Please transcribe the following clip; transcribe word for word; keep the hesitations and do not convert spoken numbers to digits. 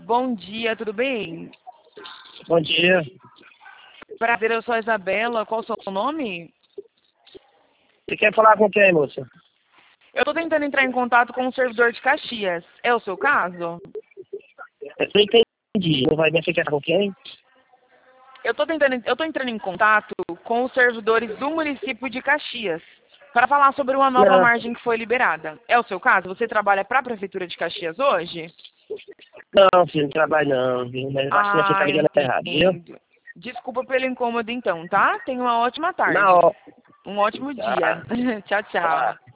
Bom dia, tudo bem? Bom dia. Prazer, eu sou a Isabela. Qual o seu nome? Você quer falar com quem, moça? Eu estou tentando entrar em contato com o servidor de Caxias. É o seu caso? Eu não entendi. Não vai bem, você quer falar com quem? Eu estou tentando, eu estou entrando em contato com os servidores do município de Caxias para falar sobre uma nova Não, margem que foi liberada. É o seu caso? Você trabalha para a prefeitura de Caxias hoje? não, filho, não trabalho não, viu? Mas eu acho que você tá Ah, ligando errado, viu? entendo. Desculpa pelo incômodo então, tá? Tenha uma ótima Na tarde. hora. Um ótimo dia. Tá, Tchau, tchau. tá.